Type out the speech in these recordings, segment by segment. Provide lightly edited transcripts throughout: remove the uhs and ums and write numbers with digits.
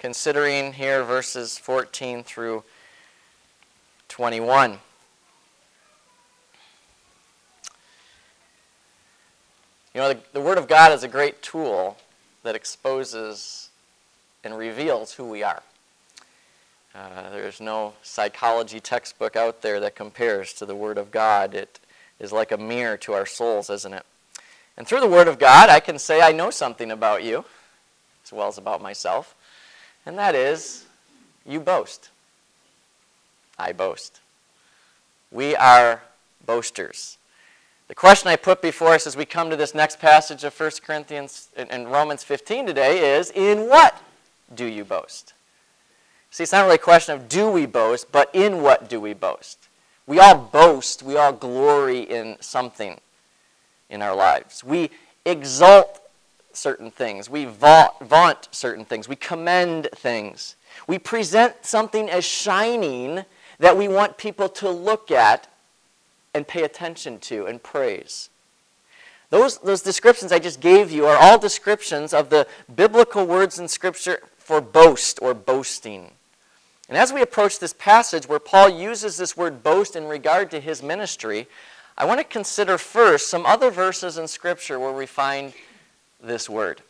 considering here verses 14 through 21. You know, the Word of God is a great tool that exposes and reveals who we are. There's no psychology textbook out there that compares to the Word of God. It is like a mirror to our souls, isn't it? And through the Word of God, I can say I know something about you, as well as about myself, and that is, you boast. I boast. We are boasters. The question I put before us as we come to this next passage of 1 Corinthians and Romans 15 today is, in what do you boast? See, it's not really a question of do we boast, but in what do we boast? We all boast, we all glory in something in our lives. We exalt certain things. We vaunt certain things. We commend things. We present something as shining that we want people to look at and pay attention to and praise. Those descriptions I just gave you are all descriptions of the biblical words in Scripture for boast or boasting. And as we approach this passage where Paul uses this word boast in regard to his ministry, I want to consider first some other verses in Scripture where we find this word.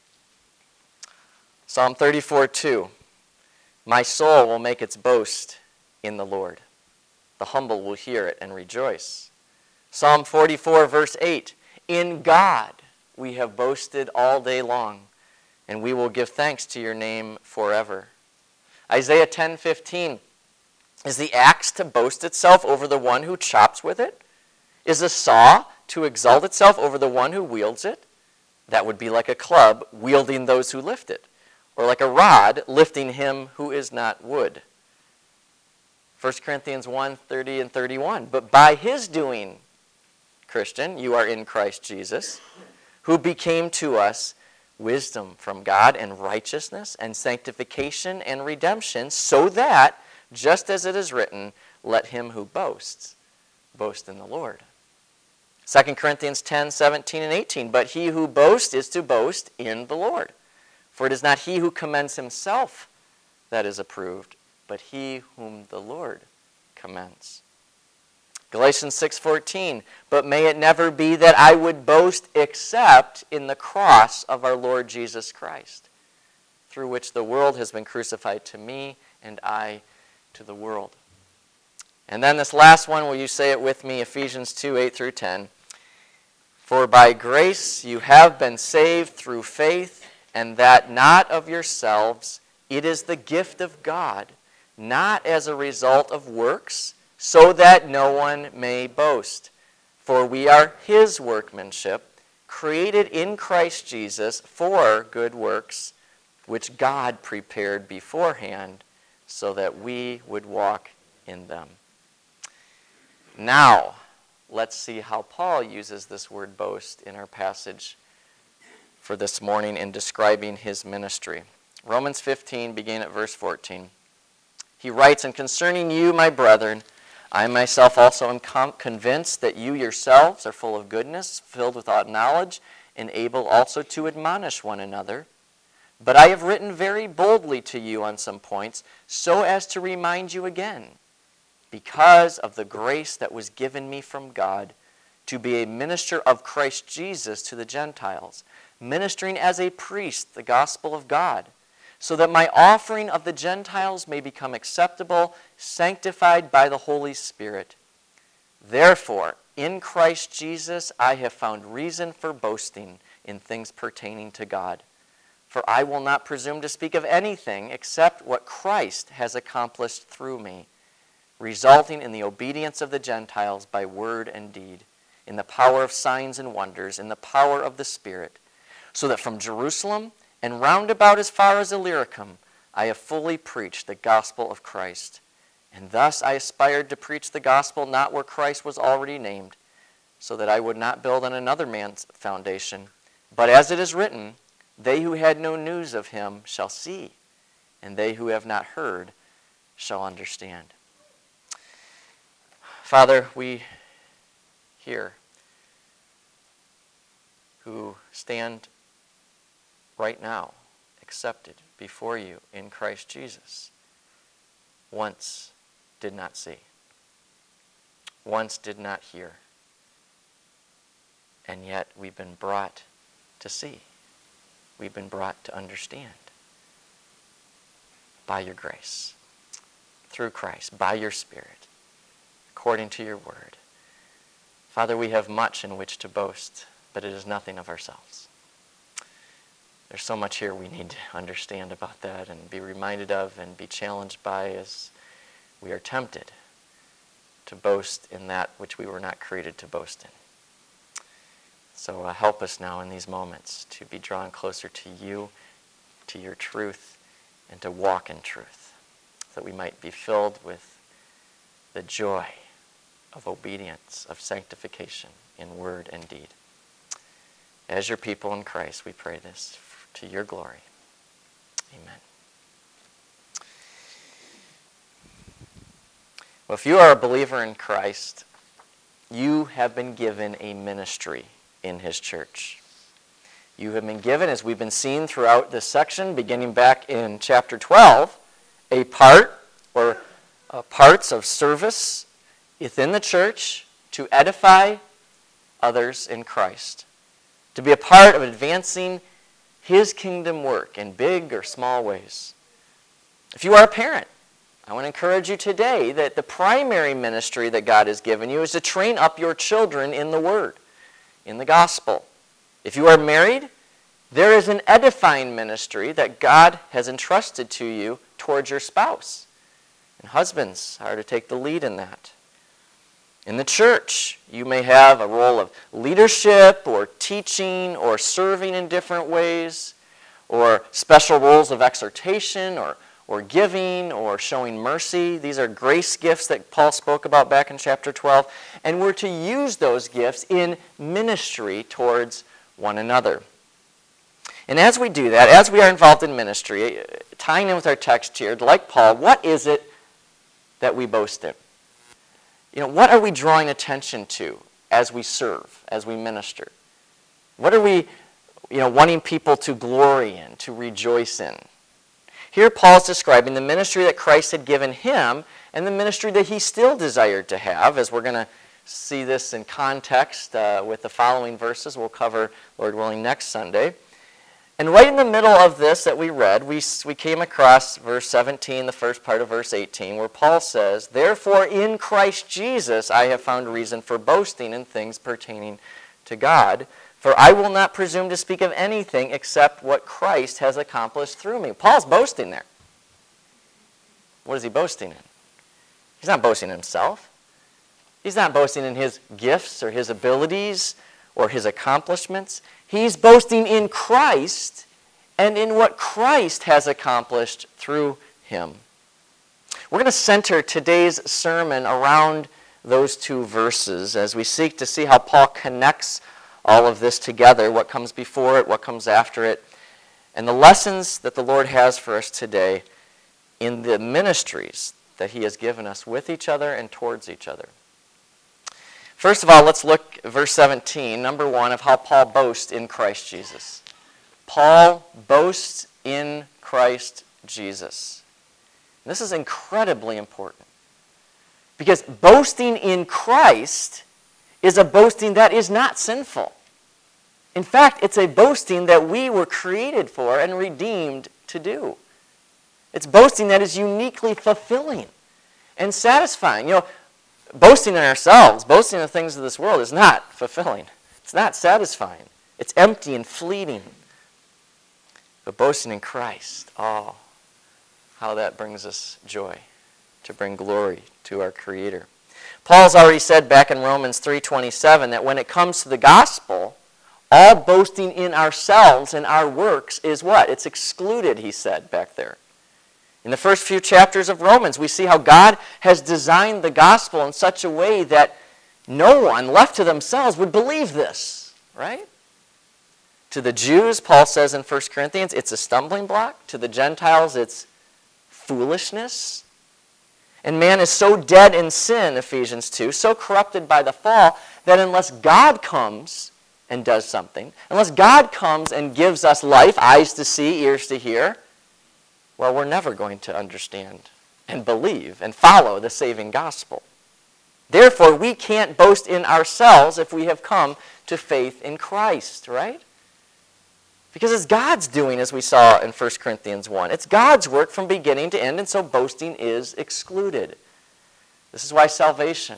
Psalm 34:2, my soul will make its boast in the Lord. The humble will hear it and rejoice. Psalm 44, verse 8, in God we have boasted all day long, and we will give thanks to your name forever. Isaiah 10:15, is the axe to boast itself over the one who chops with it? Is a saw to exalt itself over the one who wields it? That would be like a club wielding those who lift it, or like a rod lifting him who is not wood. 1 Corinthians 1:30 and 31, but by his doing, Christian, you are in Christ Jesus, who became to us wisdom from God and righteousness and sanctification and redemption, so that, just as it is written, let him who boasts, boast in the Lord. 2 Corinthians 10:17 and 18, but he who boasts is to boast in the Lord. For it is not he who commends himself that is approved, but he whom the Lord commends. Galatians 6:14, but may it never be that I would boast except in the cross of our Lord Jesus Christ, through which the world has been crucified to me and I to the world. And then this last one, will you say it with me, Ephesians 2:8 through 10. For by grace you have been saved through faith, and that not of yourselves, it is the gift of God, not as a result of works, so that no one may boast. For we are his workmanship, created in Christ Jesus for good works, which God prepared beforehand so that we would walk in them. Now, let's see how Paul uses this word boast in our passage for this morning in describing his ministry. Romans 15, beginning at verse 14. He writes, and concerning you, my brethren, I myself also am convinced that you yourselves are full of goodness, filled with all knowledge, and able also to admonish one another. But I have written very boldly to you on some points, so as to remind you again, because of the grace that was given me from God, to be a minister of Christ Jesus to the Gentiles, ministering as a priest the gospel of God, so that my offering of the Gentiles may become acceptable, sanctified by the Holy Spirit. Therefore, in Christ Jesus I have found reason for boasting in things pertaining to God. For I will not presume to speak of anything except what Christ has accomplished through me, resulting in the obedience of the Gentiles by word and deed, in the power of signs and wonders, in the power of the Spirit, so that from Jerusalem and round about as far as Illyricum, I have fully preached the gospel of Christ. And thus I aspired to preach the gospel not where Christ was already named, so that I would not build on another man's foundation. But as it is written, they who had no news of him shall see, and they who have not heard shall understand. Father, we here who stand right now accepted before you in Christ Jesus once did not see, once did not hear, and yet we've been brought to see. We've been brought to understand by your grace, through Christ, by your Spirit, according to your word. Father, we have much in which to boast, but it is nothing of ourselves. There's so much here we need to understand about that and be reminded of and be challenged by as we are tempted to boast in that which we were not created to boast in. So help us now in these moments to be drawn closer to you, to your truth, and to walk in truth, so that we might be filled with the joy of obedience, of sanctification in word and deed. As your people in Christ, we pray this to your glory. Amen. Well, if you are a believer in Christ, you have been given a ministry in his church. You have been given, as we've been seeing throughout this section, beginning back in chapter 12, a part or parts of service within the church to edify others in Christ, to be a part of advancing his kingdom work in big or small ways. If you are a parent, I want to encourage you today that the primary ministry that God has given you is to train up your children in the Word, in the gospel. If you are married, there is an edifying ministry that God has entrusted to you towards your spouse. And husbands are to take the lead in that. In the church, you may have a role of leadership or teaching or serving in different ways, or special roles of exhortation or giving or showing mercy. These are grace gifts that Paul spoke about back in chapter 12. And we're to use those gifts in ministry towards one another. And as we do that, as we are involved in ministry, tying in with our text here, like Paul, what is it that we boast in? What are we drawing attention to as we serve, as we minister? What are we, wanting people to glory in, to rejoice in? Here Paul is describing the ministry that Christ had given him and the ministry that he still desired to have, as we're going to see this in context with the following verses we'll cover, Lord willing, next Sunday. And right in the middle of this that we read, we came across verse 17, the first part of verse 18, where Paul says, "Therefore in Christ Jesus I have found reason for boasting in things pertaining to God, for I will not presume to speak of anything except what Christ has accomplished through me." Paul's boasting there. What is he boasting in? He's not boasting in himself. He's not boasting in his gifts or his abilities or his accomplishments. He's boasting in Christ and in what Christ has accomplished through him. We're going to center today's sermon around those two verses as we seek to see how Paul connects all of this together, what comes before it, what comes after it, and the lessons that the Lord has for us today in the ministries that he has given us with each other and towards each other. First of all, let's look at verse 17, number 1, of how Paul boasts in Christ Jesus. Paul boasts in Christ Jesus. And this is incredibly important, because boasting in Christ is a boasting that is not sinful. In fact, it's a boasting that we were created for and redeemed to do. It's boasting that is uniquely fulfilling and satisfying. Boasting in ourselves, boasting in the things of this world is not fulfilling. It's not satisfying. It's empty and fleeting. But boasting in Christ, how that brings us joy, to bring glory to our Creator. Paul's already said back in Romans 3:27 that when it comes to the gospel, all boasting in ourselves and our works is what? It's excluded, he said back there. In the first few chapters of Romans, we see how God has designed the gospel in such a way that no one left to themselves would believe this, right? To the Jews, Paul says in 1 Corinthians, it's a stumbling block. To the Gentiles, it's foolishness. And man is so dead in sin, Ephesians 2, so corrupted by the fall, that unless God comes and does something, unless God comes and gives us life, eyes to see, ears to hear, well, we're never going to understand and believe and follow the saving gospel. Therefore, we can't boast in ourselves if we have come to faith in Christ, right? Because it's God's doing, as we saw in 1 Corinthians 1. It's God's work from beginning to end, and so boasting is excluded. This is why salvation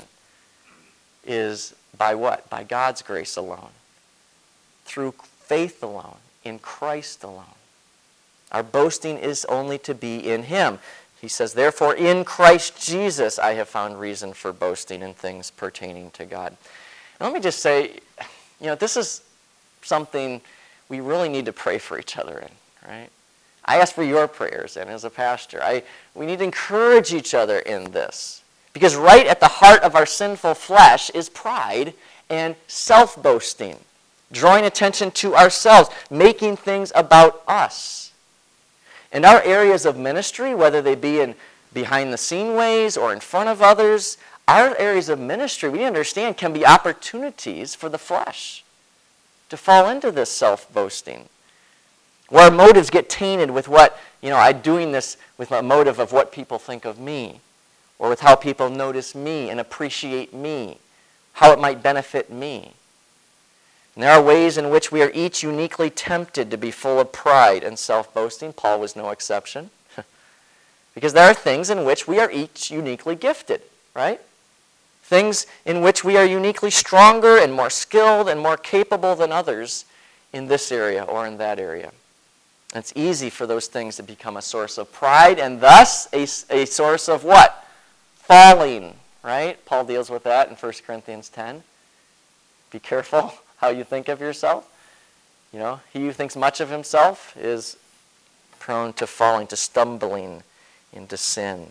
is by what? By God's grace alone. Through faith alone, in Christ alone. Our boasting is only to be in Him. He says, therefore, in Christ Jesus I have found reason for boasting in things pertaining to God. And let me just say, this is something we really need to pray for each other in, right? I ask for your prayers, and as a pastor, we need to encourage each other in this. Because right at the heart of our sinful flesh is pride and self-boasting, drawing attention to ourselves, making things about us. And our areas of ministry, whether they be in behind-the-scene ways or in front of others, our areas of ministry, we understand, can be opportunities for the flesh to fall into this self-boasting, where our motives get tainted with what, I'm doing this with a motive of what people think of me, or with how people notice me and appreciate me, how it might benefit me. And there are ways in which we are each uniquely tempted to be full of pride and self-boasting. Paul was no exception. Because there are things in which we are each uniquely gifted, right? Things in which we are uniquely stronger and more skilled and more capable than others in this area or in that area. And it's easy for those things to become a source of pride and thus a source of what? Falling, right? Paul deals with that in 1 Corinthians 10. Be careful how you think of yourself. He who thinks much of himself is prone to falling, to stumbling into sin,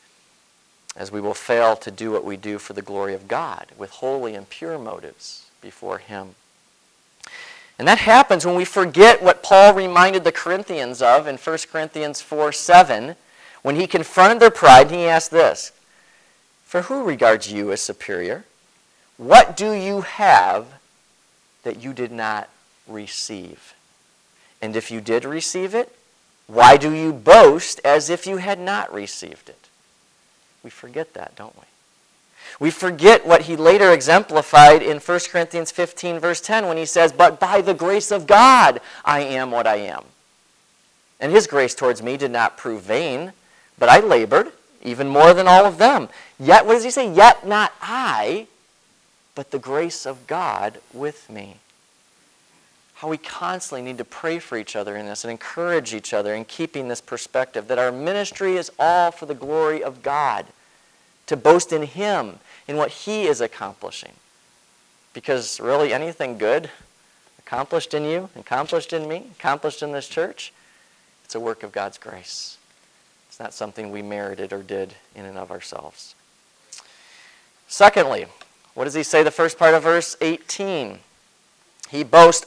as we will fail to do what we do for the glory of God with holy and pure motives before Him. And that happens when we forget what Paul reminded the Corinthians of in 1 Corinthians 4:7, when he confronted their pride, and he asked this, "For who regards you as superior? What do you have that you did not receive? And if you did receive it, why do you boast as if you had not received it?" We forget that, don't we? We forget what he later exemplified in 1 Corinthians 15, verse 10, when he says, "But by the grace of God I am what I am. And His grace towards me did not prove vain, but I labored, even more than all of them. Yet," what does he say? "Yet not I, but the grace of God with me." How we constantly need to pray for each other in this and encourage each other in keeping this perspective that our ministry is all for the glory of God, to boast in Him, in what He is accomplishing. Because really anything good accomplished in you, accomplished in me, accomplished in this church, it's a work of God's grace. It's not something we merited or did in and of ourselves. Secondly, what does he say the first part of verse 18? He boasts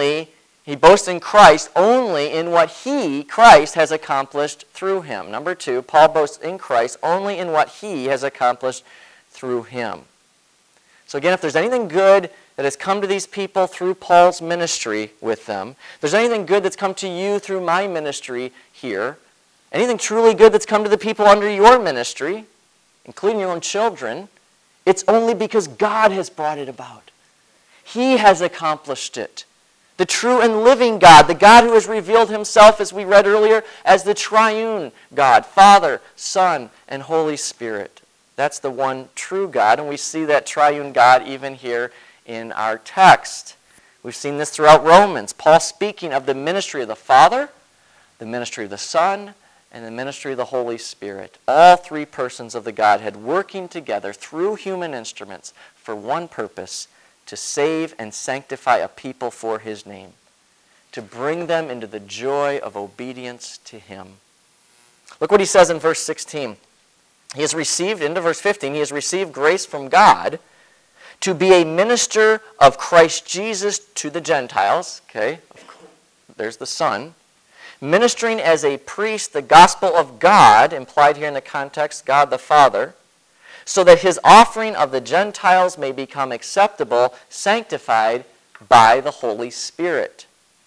in Christ only in what Christ has accomplished through Him. Number two, Paul boasts in Christ only in what He has accomplished through Him. So again, if there's anything good that has come to these people through Paul's ministry with them, if there's anything good that's come to you through my ministry here, anything truly good that's come to the people under your ministry, including your own children, it's only because God has brought it about. He has accomplished it. The true and living God, the God who has revealed Himself, as we read earlier, as the triune God, Father, Son, and Holy Spirit. That's the one true God, and we see that triune God even here in our text. We've seen this throughout Romans. Paul speaking of the ministry of the Father, the ministry of the Son, and the ministry of the Holy Spirit. All three persons of the Godhead working together through human instruments for one purpose: to save and sanctify a people for His name, to bring them into the joy of obedience to Him. Look what he says in verse 16. He has received, into verse 15, he has received grace from God to be a minister of Christ Jesus to the Gentiles. Okay, there's the Son. Ministering as a priest the gospel of God, implied here in the context, God the Father, so that His offering of the Gentiles may become acceptable, sanctified by the Holy Spirit.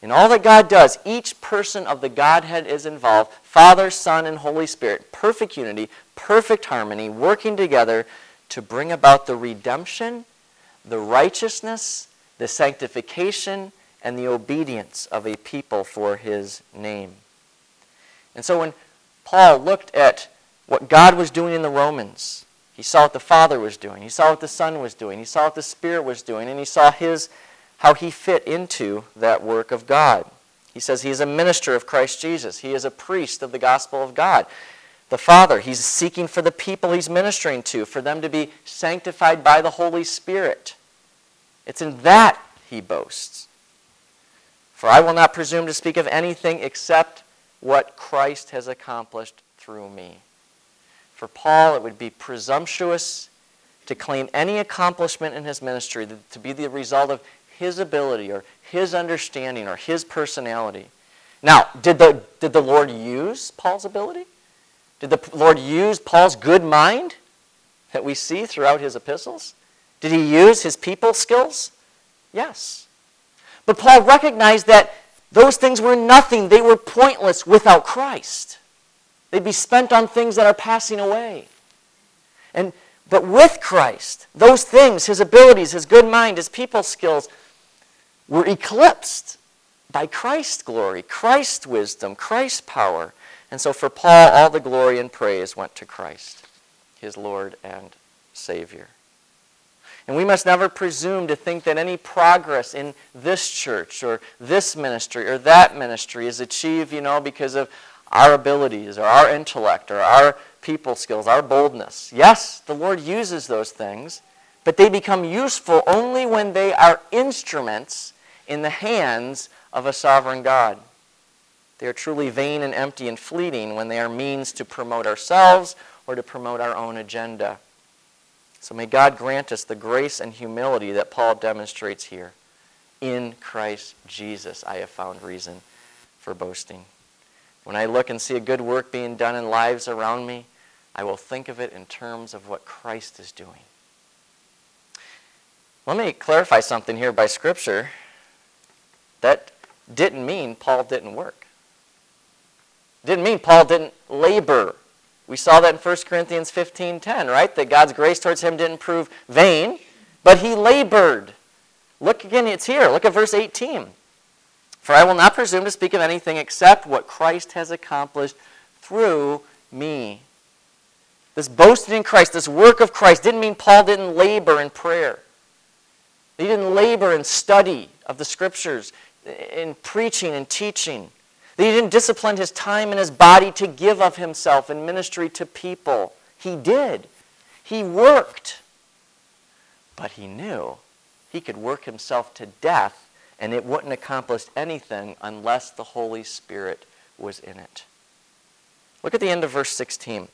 In all that God does, each person of the Godhead is involved. Father, Son, and Holy Spirit. Perfect unity, perfect harmony, working together to bring about the redemption, the righteousness, the sanctification, and the obedience of a people for His name. And so when Paul looked at what God was doing in the Romans, he saw what the Father was doing. He saw what the Son was doing. He saw what the Spirit was doing. And he saw how he fit into that work of God. He says he is a minister of Christ Jesus. He is a priest of the gospel of God. The Father, he's seeking for the people he's ministering to, for them to be sanctified by the Holy Spirit. It's in that he boasts. For I will not presume to speak of anything except what Christ has accomplished through me. For Paul, it would be presumptuous to claim any accomplishment in his ministry to be the result of his ability or his understanding or his personality. Now, did the Lord use Paul's ability? Did the Lord use Paul's good mind that we see throughout his epistles? Did he use his people skills? Yes. But Paul recognized that those things were nothing. They were pointless without Christ. They'd be spent on things that are passing away. But with Christ, those things, his abilities, his good mind, his people skills, were eclipsed by Christ's glory, Christ's wisdom, Christ's power. And so for Paul, all the glory and praise went to Christ, his Lord and Savior. And we must never presume to think that any progress in this church or this ministry or that ministry is achieved, because of our abilities or our intellect or our people skills, our boldness. Yes, the Lord uses those things, but they become useful only when they are instruments in the hands of a sovereign God. They are truly vain and empty and fleeting when they are means to promote ourselves or to promote our own agenda. So may God grant us the grace and humility that Paul demonstrates here. In Christ Jesus, I have found reason for boasting. When I look and see a good work being done in lives around me, I will think of it in terms of what Christ is doing. Let me clarify something here by Scripture. That didn't mean Paul didn't work. Didn't mean Paul didn't labor. We saw that in 1 Corinthians 15:10, right? That God's grace towards him didn't prove vain, but he labored. Look again, it's here. Look at verse 18. For I will not presume to speak of anything except what Christ has accomplished through me. This boasting in Christ, this work of Christ, didn't mean Paul didn't labor in prayer. He didn't labor in study of the Scriptures, in preaching and teaching. That he didn't discipline his time and his body to give of himself in ministry to people. He did. He worked. But he knew he could work himself to death and it wouldn't accomplish anything unless the Holy Spirit was in it. Look at the end of verse 16.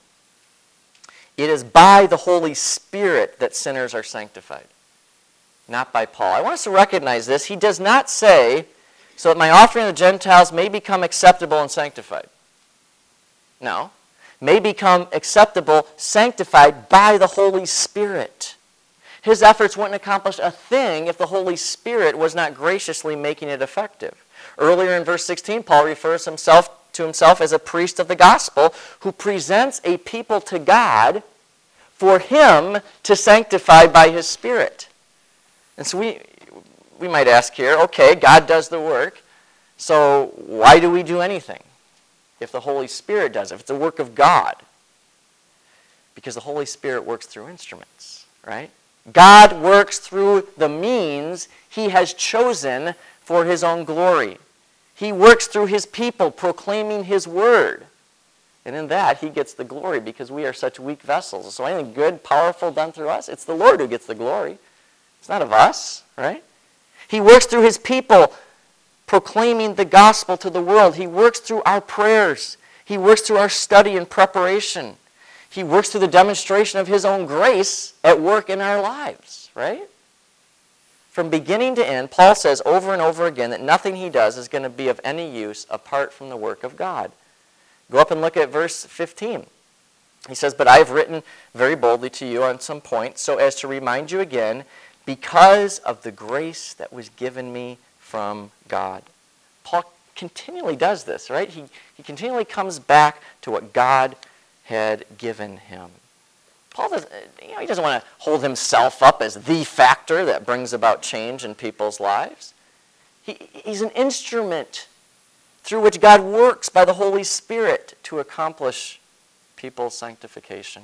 It is by the Holy Spirit that sinners are sanctified, not by Paul. I want us to recognize this. He does not say, so that my offering of the Gentiles may become acceptable and sanctified. No. May become acceptable, sanctified by the Holy Spirit. His efforts wouldn't accomplish a thing if the Holy Spirit was not graciously making it effective. Earlier in verse 16, Paul refers to himself as a priest of the gospel who presents a people to God for him to sanctify by his Spirit. And so we might ask here, okay, God does the work, so why do we do anything if the Holy Spirit does it, if it's a work of God? Because the Holy Spirit works through instruments, right? God works through the means he has chosen for his own glory. He works through his people proclaiming his word. And in that, he gets the glory because we are such weak vessels. So anything good, powerful done through us, it's the Lord who gets the glory. It's not of us, right? He works through his people proclaiming the gospel to the world. He works through our prayers. He works through our study and preparation. He works through the demonstration of his own grace at work in our lives, right? From beginning to end, Paul says over and over again that nothing he does is going to be of any use apart from the work of God. Go up and look at verse 15. He says, but I have written very boldly to you on some points so as to remind you again, because of the grace that was given me from God. Paul continually does this, right? He continually comes back to what God had given him. Paul doesn't, he doesn't want to hold himself up as the factor that brings about change in people's lives. He's an instrument through which God works by the Holy Spirit to accomplish people's sanctification.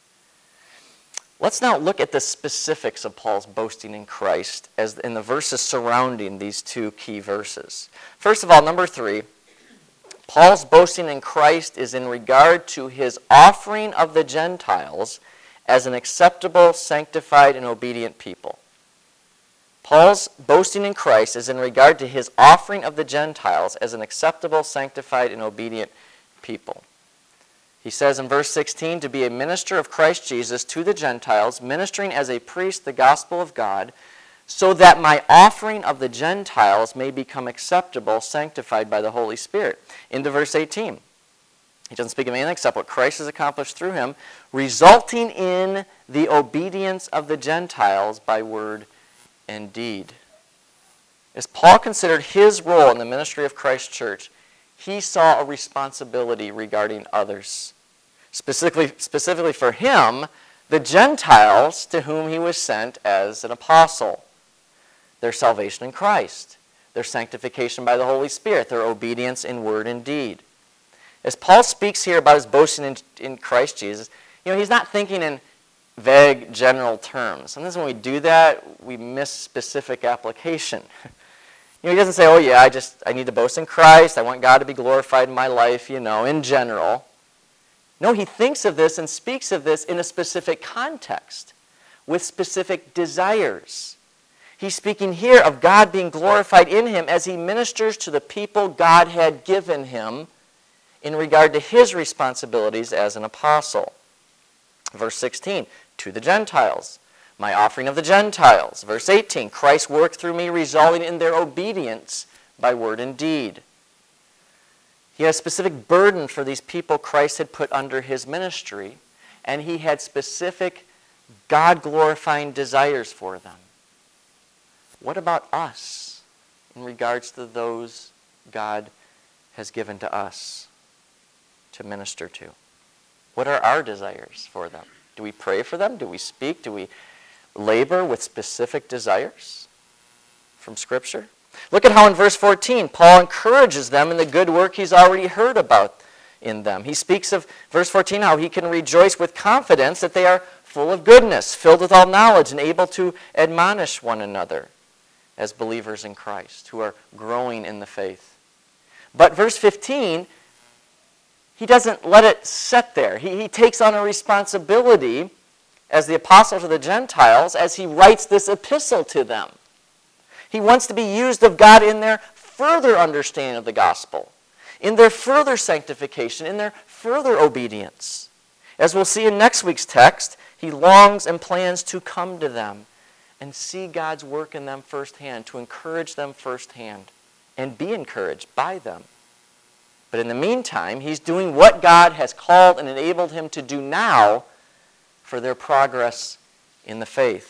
Let's now look at the specifics of Paul's boasting in Christ as in the verses surrounding these two key verses. First of all, number 3, Paul's boasting in Christ is in regard to his offering of the Gentiles as an acceptable, sanctified, and obedient people. Paul's boasting in Christ is in regard to his offering of the Gentiles as an acceptable, sanctified, and obedient people. He says in verse 16, to be a minister of Christ Jesus to the Gentiles, ministering as a priest the gospel of God, so that my offering of the Gentiles may become acceptable, sanctified by the Holy Spirit. Into verse 18. He doesn't speak of anything except what Christ has accomplished through him, resulting in the obedience of the Gentiles by word and deed. As Paul considered his role in the ministry of Christ's church, he saw a responsibility regarding others. Specifically for him, the Gentiles to whom he was sent as an apostle. Their salvation in Christ, their sanctification by the Holy Spirit, their obedience in word and deed. As Paul speaks here about his boasting in Christ Jesus, he's not thinking in vague general terms. Sometimes when we do that, we miss specific application. He doesn't say, oh yeah, I need to boast in Christ, I want God to be glorified in my life, in general. No, he thinks of this and speaks of this in a specific context, with specific desires. He's speaking here of God being glorified in him as he ministers to the people God had given him in regard to his responsibilities as an apostle. Verse 16, to the Gentiles, my offering of the Gentiles. Verse 18, Christ's work through me resulting in their obedience by word and deed. He had a specific burden for these people Christ had put under his ministry, and he had specific God-glorifying desires for them. What about us in regards to those God has given to us to minister to? What are our desires for them? Do we pray for them? Do we speak? Do we labor with specific desires from Scripture? Look at how in verse 14, Paul encourages them in the good work he's already heard about in them. He speaks of, verse 14, how he can rejoice with confidence that they are full of goodness, filled with all knowledge, and able to admonish one another as believers in Christ who are growing in the faith. But verse 15, he doesn't let it sit there. He takes on a responsibility as the apostle to the Gentiles as he writes this epistle to them. He wants to be used of God in their further understanding of the gospel, in their further sanctification, in their further obedience. As we'll see in next week's text, he longs and plans to come to them and see God's work in them firsthand, to encourage them firsthand, and be encouraged by them. But in the meantime, he's doing what God has called and enabled him to do now for their progress in the faith.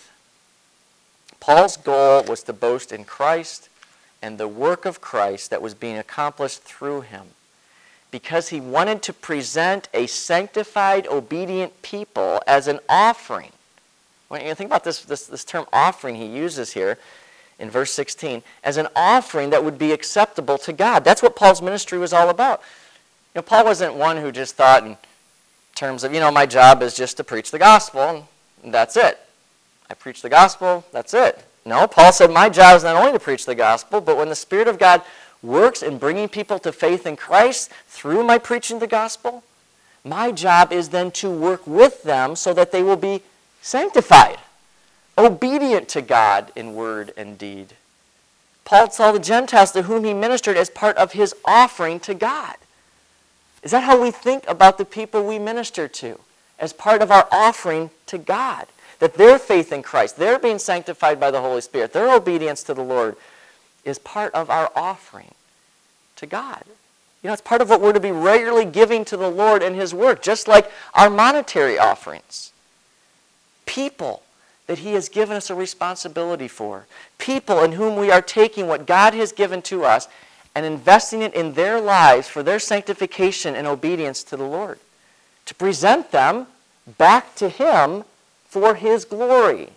Paul's goal was to boast in Christ and the work of Christ that was being accomplished through him, because he wanted to present a sanctified, obedient people as an offering. When you think about this term offering he uses here in verse 16, as an offering that would be acceptable to God. That's what Paul's ministry was all about. Paul wasn't one who just thought in terms of, my job is just to preach the gospel, and that's it. I preach the gospel, that's it. No, Paul said, my job is not only to preach the gospel, but when the Spirit of God works in bringing people to faith in Christ through my preaching the gospel, my job is then to work with them so that they will be sanctified, obedient to God in word and deed. Paul saw the Gentiles to whom he ministered as part of his offering to God. Is that how we think about the people we minister to? As part of our offering to God? That their faith in Christ, their being sanctified by the Holy Spirit, their obedience to the Lord is part of our offering to God. It's part of what we're to be regularly giving to the Lord and his work, just like our monetary offerings. People that he has given us a responsibility for. People in whom we are taking what God has given to us and investing it in their lives for their sanctification and obedience to the Lord, to present them back to Him for His glory.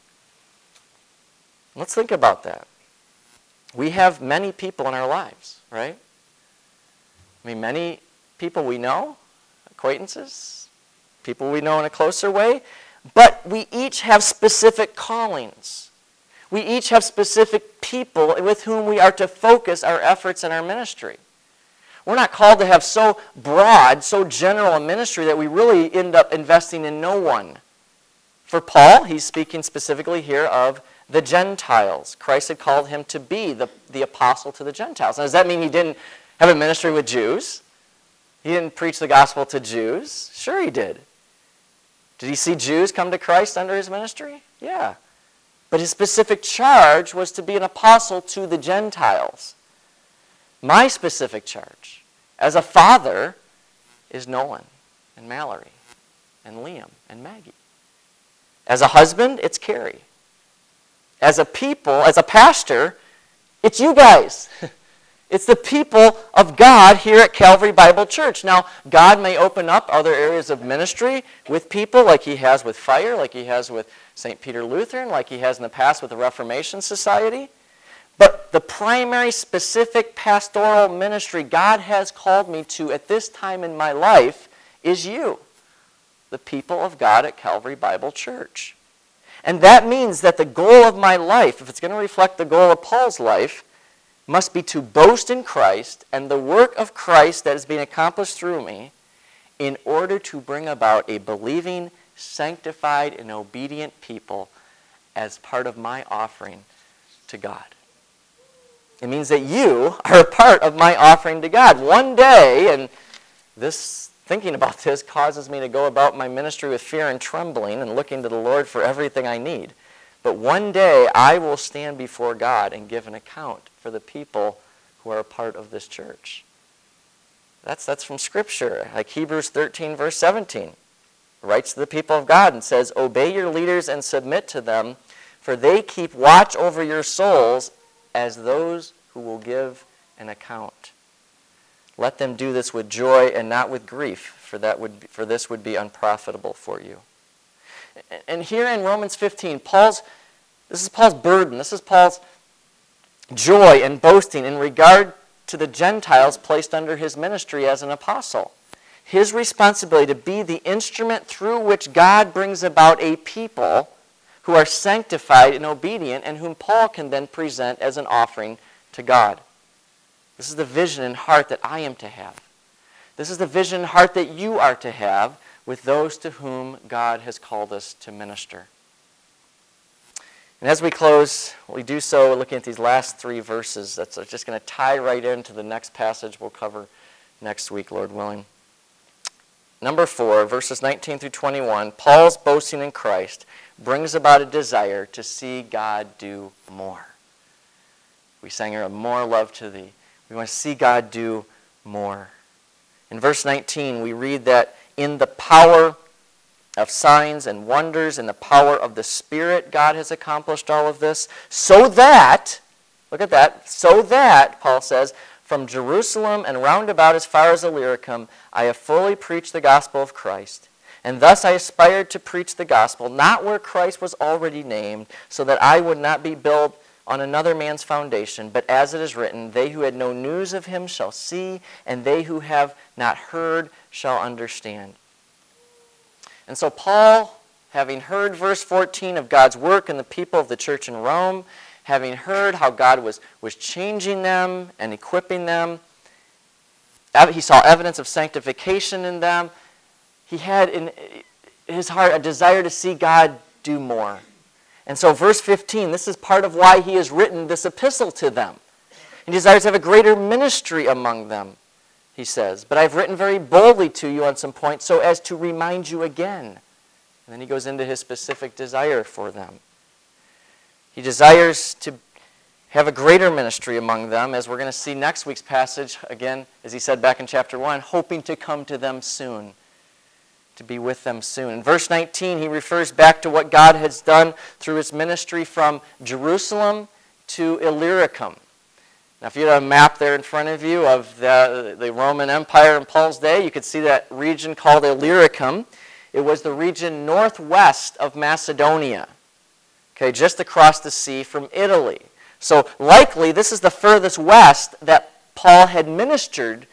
Let's think about that. We have many people in our lives, right? I mean, many people we know, acquaintances, people we know in a closer way, but we each have specific callings. We each have specific people with whom we are to focus our efforts in our ministry. We're not called to have so broad, so general a ministry that we really end up investing in no one. For Paul, he's speaking specifically here of the Gentiles. Christ had called him to be the apostle to the Gentiles. Now, does that mean he didn't have a ministry with Jews? He didn't preach the gospel to Jews? Sure he did. Did he see Jews come to Christ under his ministry? Yeah. But his specific charge was to be an apostle to the Gentiles. My specific charge as a father is Nolan and Mallory and Liam and Maggie. As a husband, it's Carrie. As a people, as a pastor, it's you guys. It's the people of God here at Calvary Bible Church. Now, God may open up other areas of ministry with people like He has with Fire, like He has with St. Peter Lutheran, like He has in the past with the Reformation Society. But the primary specific pastoral ministry God has called me to at this time in my life is you, the people of God at Calvary Bible Church. And that means that the goal of my life, if it's going to reflect the goal of Paul's life, must be to boast in Christ and the work of Christ that is being accomplished through me in order to bring about a believing, sanctified, and obedient people as part of my offering to God. It means that you are a part of my offering to God. One day, and thinking about this causes me to go about my ministry with fear and trembling and looking to the Lord for everything I need. But one day I will stand before God and give an account for the people who are a part of this church. That's from Scripture, like Hebrews 13, verse 17. Writes to the people of God and says, "Obey your leaders and submit to them, for they keep watch over your souls as those who will give an account. Let them do this with joy and not with grief, for this would be unprofitable for you." And here in Romans 15, this is Paul's burden. This is Paul's joy and boasting in regard to the Gentiles placed under his ministry as an apostle. His responsibility to be the instrument through which God brings about a people who are sanctified and obedient and whom Paul can then present as an offering to God. This is the vision and heart that I am to have. This is the vision and heart that you are to have with those to whom God has called us to minister. And as we close, we do so looking at these last three verses. That's just going to tie right into the next passage we'll cover next week, Lord willing. Number 4, verses 19 through 21, Paul's boasting in Christ brings about a desire to see God do more. We sang here, "More love to thee." We want to see God do more. In verse 19, we read that in the power of signs and wonders, in the power of the Spirit, God has accomplished all of this, so that, look at that, so that, Paul says, from Jerusalem and round about as far as Illyricum, I have fully preached the gospel of Christ. And thus I aspired to preach the gospel, not where Christ was already named, so that I would not be built on another man's foundation, but as it is written, they who had no news of him shall see, and they who have not heard shall understand. And so Paul, having heard verse 14 of God's work in the people of the church in Rome, having heard how God was changing them and equipping them, he saw evidence of sanctification in them. He had in his heart a desire to see God do more. And so verse 15, this is part of why he has written this epistle to them. He desires to have a greater ministry among them, he says. But I've written very boldly to you on some points so as to remind you again. And then he goes into his specific desire for them. He desires to have a greater ministry among them, as we're going to see next week's passage, again, as he said back in chapter 1, hoping to come to them soon, to be with them soon. In verse 19, he refers back to what God has done through his ministry from Jerusalem to Illyricum. Now, if you had a map there in front of you of the Roman Empire in Paul's day, you could see that region called Illyricum. It was the region northwest of Macedonia, okay, just across the sea from Italy. So likely this is the furthest west that Paul had ministered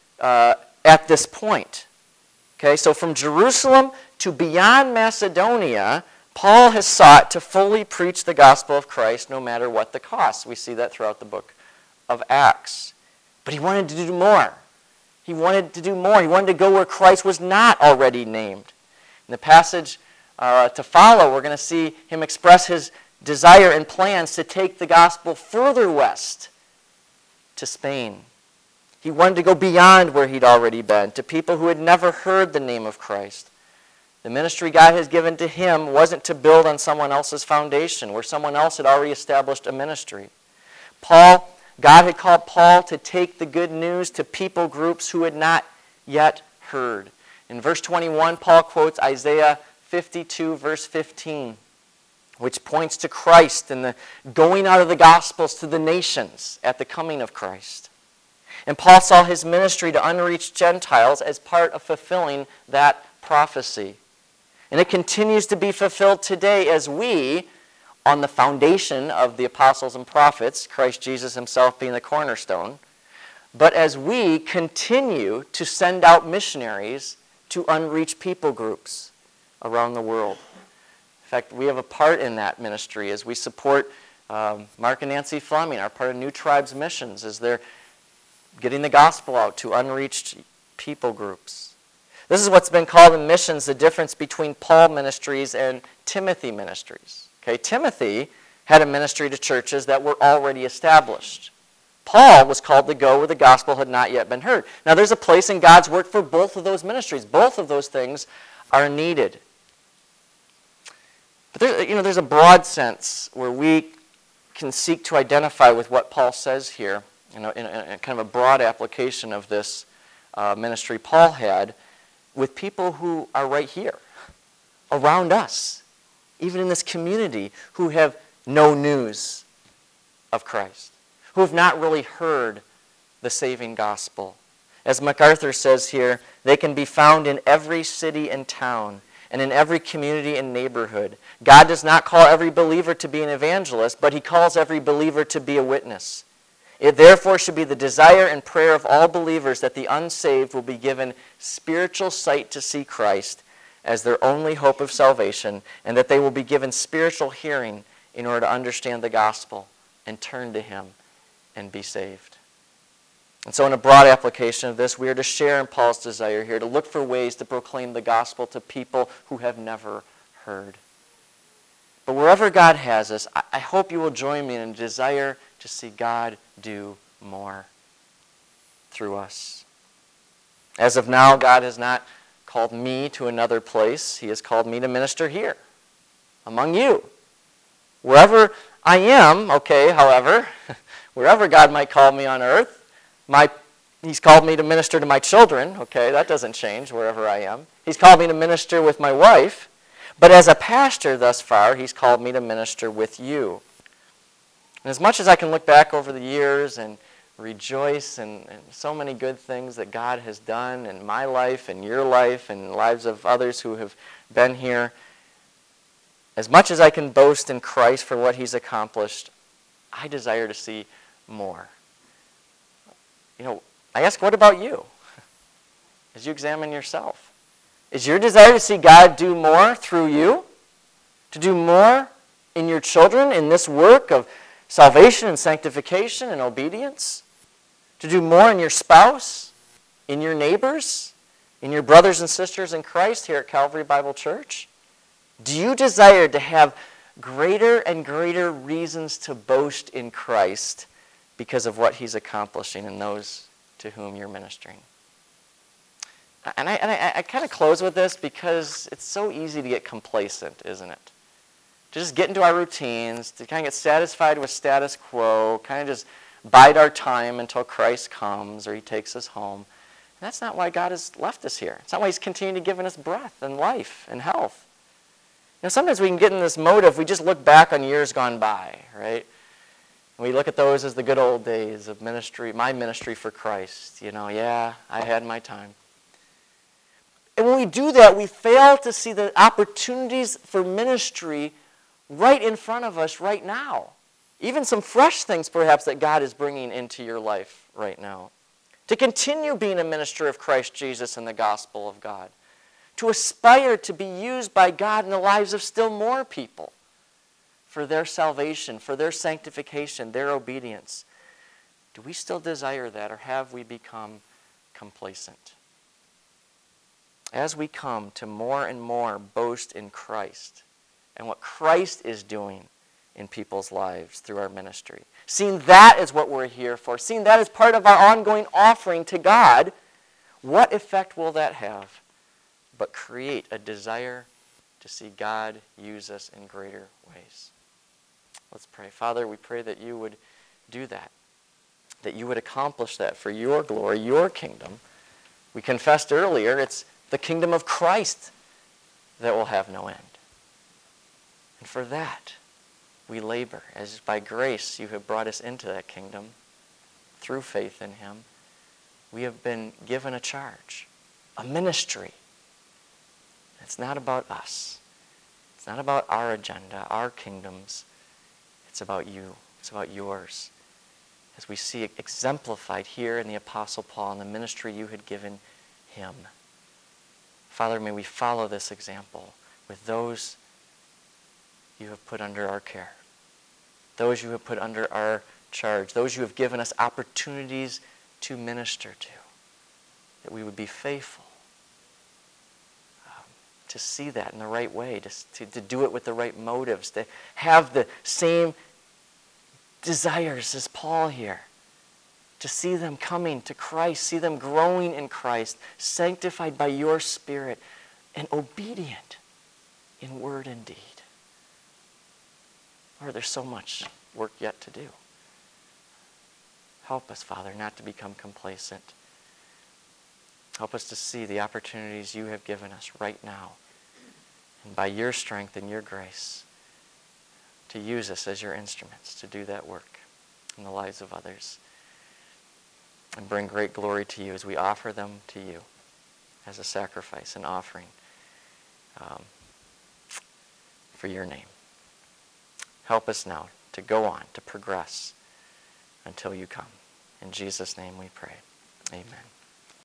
at this point. Okay, so from Jerusalem to beyond Macedonia, Paul has sought to fully preach the gospel of Christ no matter what the cost. We see that throughout the book of Acts. But he wanted to do more. He wanted to do more. He wanted to go where Christ was not already named. In the passage to follow, we're going to see him express his desire and plans to take the gospel further west to Spain. He wanted to go beyond where he'd already been, to people who had never heard the name of Christ. The ministry God has given to him wasn't to build on someone else's foundation, where someone else had already established a ministry. God had called Paul to take the good news to people groups who had not yet heard. In verse 21, Paul quotes Isaiah 52, verse 15, which points to Christ and the going out of the Gospels to the nations at the coming of Christ. And Paul saw his ministry to unreached Gentiles as part of fulfilling that prophecy. And it continues to be fulfilled today as we, on the foundation of the apostles and prophets, Christ Jesus himself being the cornerstone, but as we continue to send out missionaries to unreached people groups around the world. In fact, we have a part in that ministry as we support Mark and Nancy Fleming, our part of New Tribes Missions, as they're getting the gospel out to unreached people groups. This is what's been called in missions the difference between Paul ministries and Timothy ministries. Okay, Timothy had a ministry to churches that were already established. Paul was called to go where the gospel had not yet been heard. Now, there's a place in God's work for both of those ministries. Both of those things are needed. But there's a broad sense where we can seek to identify with what Paul says here, in a kind of a broad application of this ministry Paul had with people who are right here, around us, even in this community, who have no news of Christ, who have not really heard the saving gospel. As MacArthur says here, they can be found in every city and town and in every community and neighborhood. God does not call every believer to be an evangelist, but he calls every believer to be a witness. It therefore should be the desire and prayer of all believers that the unsaved will be given spiritual sight to see Christ as their only hope of salvation, and that they will be given spiritual hearing in order to understand the gospel and turn to him and be saved. And so in a broad application of this, we are to share in Paul's desire here to look for ways to proclaim the gospel to people who have never heard. But wherever God has us, I hope you will join me in a desire to see God do more through us. As of now, God has not called me to another place. He has called me to minister here, among you. Wherever I am, however, wherever God might call me on earth, He's called me to minister to my children, that doesn't change wherever I am. He's called me to minister with my wife, but as a pastor thus far, He's called me to minister with you. And as much as I can look back over the years and rejoice in so many good things that God has done in my life and your life and the lives of others who have been here, as much as I can boast in Christ for what He's accomplished, I desire to see more. I ask, what about you? As you examine yourself, is your desire to see God do more through you? To do more in your children in this work of salvation and sanctification and obedience? To do more in your spouse, in your neighbors, in your brothers and sisters in Christ here at Calvary Bible Church? Do you desire to have greater and greater reasons to boast in Christ because of what He's accomplishing in those to whom you're ministering? And I kind of close with this because it's so easy to get complacent, isn't it? To just get into our routines, to kind of get satisfied with status quo, kind of just bide our time until Christ comes or He takes us home. And that's not why God has left us here. It's not why He's continuing to give us breath and life and health. Sometimes we can get in this mode if we just look back on years gone by, right? We look at those as the good old days of ministry, my ministry for Christ. I had my time. And when we do that, we fail to see the opportunities for ministry right in front of us right now. Even some fresh things, perhaps, that God is bringing into your life right now. To continue being a minister of Christ Jesus and the gospel of God. To aspire to be used by God in the lives of still more people for their salvation, for their sanctification, their obedience. Do we still desire that, or have we become complacent? As we come to more and more boast in Christ and what Christ is doing in people's lives through our ministry, seeing that is what we're here for, seeing that as part of our ongoing offering to God, what effect will that have but create a desire to see God use us in greater ways? Let's pray. Father, we pray that you would do that you would accomplish that for your glory, your kingdom. We confessed earlier, it's the kingdom of Christ that will have no end. And for that, we labor, as by grace you have brought us into that kingdom through faith in him. We have been given a charge, a ministry. It's not about us. It's not about our agenda, our kingdoms. It's about you. It's about yours. As we see it exemplified here in the Apostle Paul and the ministry you had given him. Father, may we follow this example with those you have put under our care, those you have put under our charge, those you have given us opportunities to minister to, that we would be faithful to see that in the right way, to do it with the right motives, to have the same desires as Paul here, to see them coming to Christ, see them growing in Christ, sanctified by your Spirit, and obedient in word and deed. Lord, there's so much work yet to do. Help us, Father, not to become complacent. Help us to see the opportunities you have given us right now, and by your strength and your grace, to use us as your instruments to do that work in the lives of others, and bring great glory to you as we offer them to you as a sacrifice, an offering for your name. Help us now to go on, to progress until you come. In Jesus' name we pray. Amen.